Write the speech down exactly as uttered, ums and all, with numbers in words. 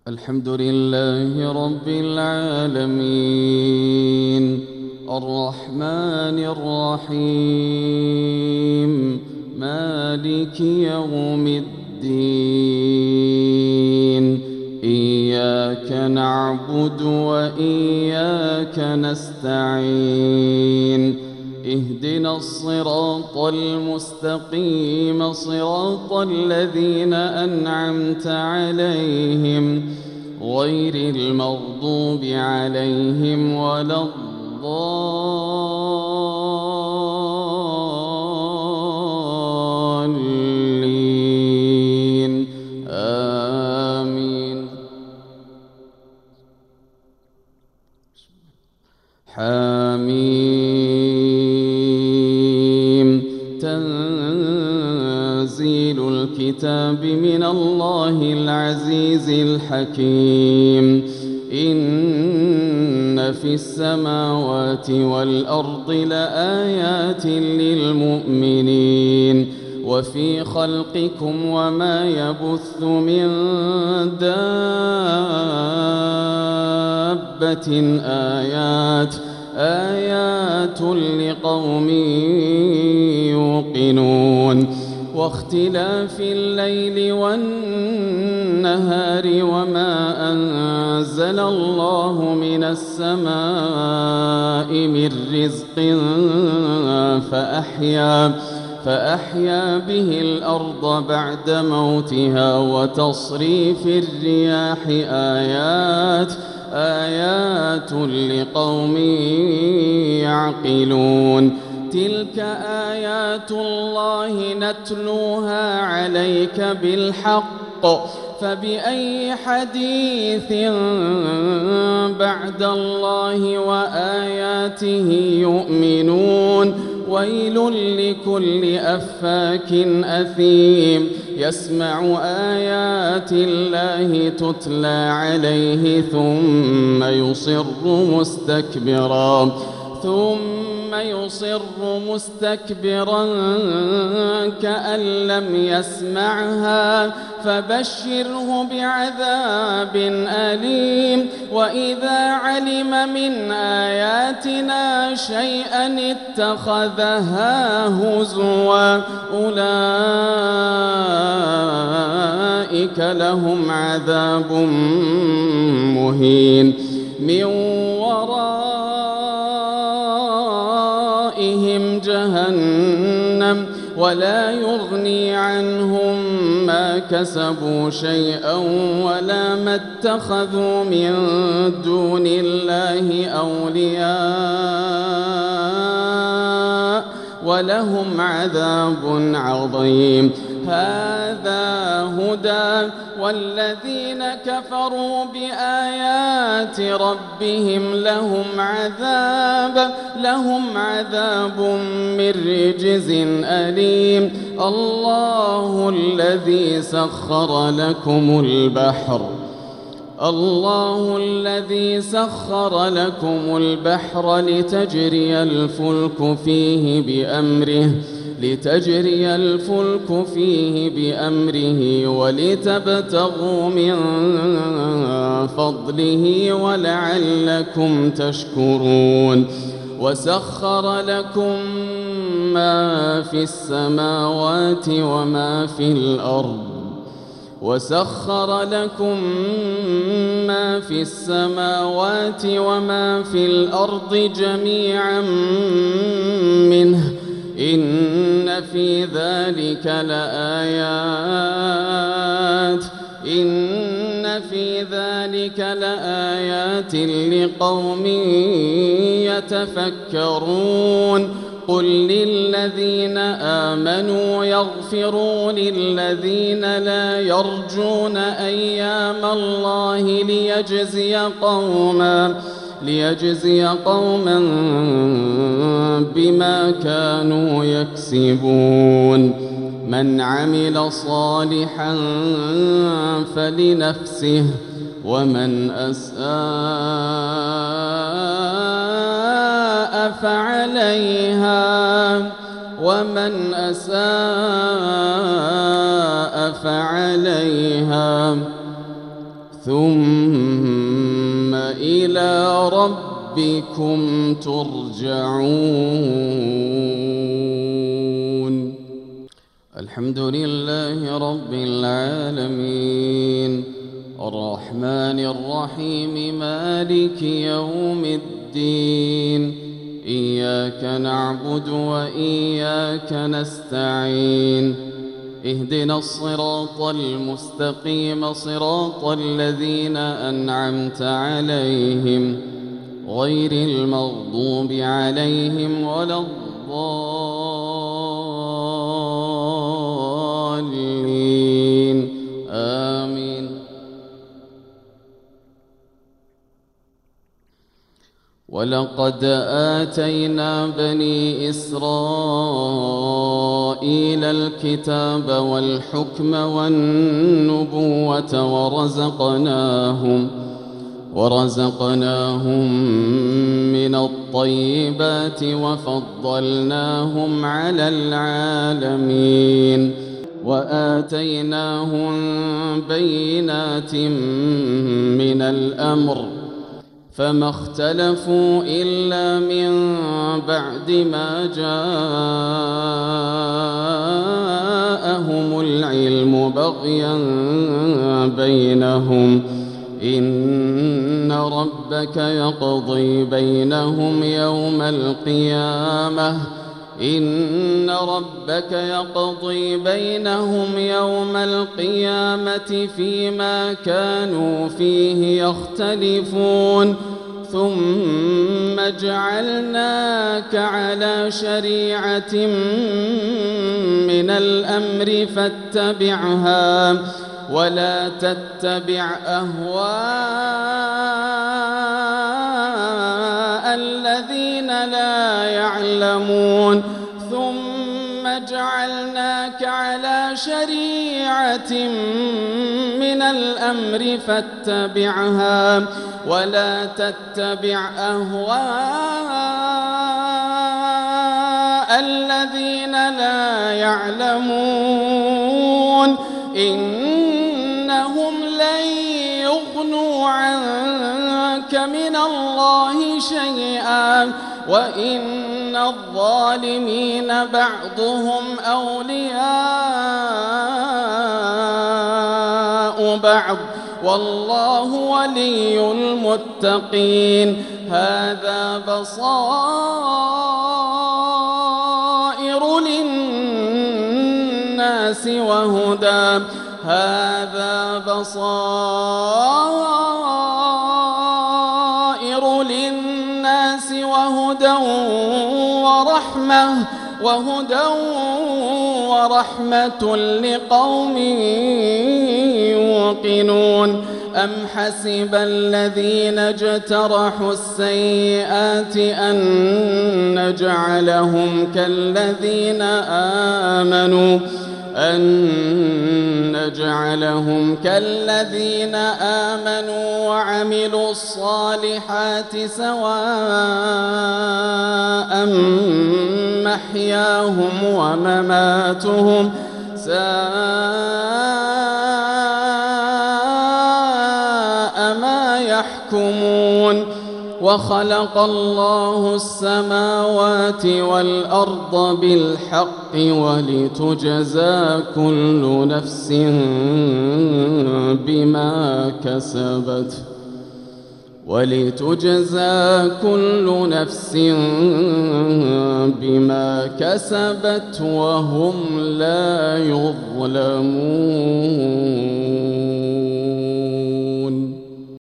الحمد لله رب العالمين الرحمن الرحيم مالك يوم الدين إياك نعبد وإياك نستعين اهدنا الصراط المستقيم صراط الذين أنعمت عليهم غير المغضوب عليهم ولا الضالين آمين. حميم تنزيل الكتاب من الله العزيز الحكيم. إن في السماوات والأرض لآيات للمؤمنين وفي خلقكم وما يبث من دابة آيات آيات لقوم يوقنون واختلاف الليل والنهار وما أنزل الله من السماء من رزق فأحيا فأحيا به الأرض بعد موتها وتصريف الرياح آيات آيات لقوم يعقلون. تلك آيات الله نتلوها عليك بالحق فبأي حديث بعد الله وآياته يؤمنون. ويل لكل أفاك أثيم يسمع آيات الله تتلى عليه ثم يصر مستكبرا ثم يصر مستكبرا كأن لم يسمعها فبشره بعذاب أليم. وإذا علم من آياتنا شيئا اتخذها هزوا أولئك لهم عذاب مهين من ورائهم جهنم ولا يغني عنهم ما كسبوا شيئا ولا ما اتخذوا من دون الله أولياء ولهم عذاب عظيم. هذا هدى والذين كفروا بآيات ربهم لهم عذاب لهم عذاب من رجز أليم. الله الذي سخر لكم البحر الله الذي سخر لكم البحر لتجري الفلك فيه بأمره لتجري الفلك فيه بأمره ولتبتغوا من فضله ولعلكم تشكرون. وسخر لكم ما في السماوات وما في الأرض وسخر لكم ما في السماوات وما في الأرض جميعا منه إن في ذلك لآيات إن في ذلك لآيات لقوم يتفكرون. قل للذين آمنوا يغفروا للذين لا يرجون أيام الله ليجزي قوما ليجزي قوما بما كانوا يكسبون. من عمل صالحا فلنفسه ومن أساء فعليها ومن أساء فعليها ثم إلى ربكم ترجعون. الحمد لله رب العالمين، الرحمن الرحيم، مالك يوم الدين، إياك نعبد وإياك نستعين، اهدنا الصراط المستقيم، صراط الذين أنعمت عليهم غير المغضوب عليهم ولا الضالين، آمين. ولقد آتينا بني إسرائيل الكتاب والحكم والنبوة ورزقناهم ورزقناهم من الطيبات وفضلناهم على العالمين، وآتيناهم بينات من الأمر، فما اختلفوا إلا من بعد ما جاءهم العلم بغيا بينهم، إن ربك يقضي بينهم يوم القيامة إن ربك يقضي بينهم يوم القيامة فيما كانوا فيه يختلفون، ثم جعلناك على شريعة من الأمر فاتبعها ولا تتبع أهواء الذين لا يعلمون، ثم جعلناك على شريعة من الأمر فاتبعها ولا تتبع أهواء الذين لا يعلمون، إنهم لن يغنوا عنك من الله شيئا، وإن الظالمين بعضهم أولياء بعض، والله ولي المتقين. هذا بصائر للناس وهدى هذا بصائر للناس وهدى ورحمة وهدى ورحمة لقوم يوقنون. أم حسب الذين اجترحوا السيئات أن نجعلهم كالذين آمنوا أن نجعلهم كالذين آمنوا وعملوا الصالحات سواء محياهم ومماتهم ساء ما يحكمون. وخلق الله السماوات والأرض بالحق ولتجزى كل نفس بما كسبت ولتجزى كل نفس بما كسبت وهم لا يظلمون.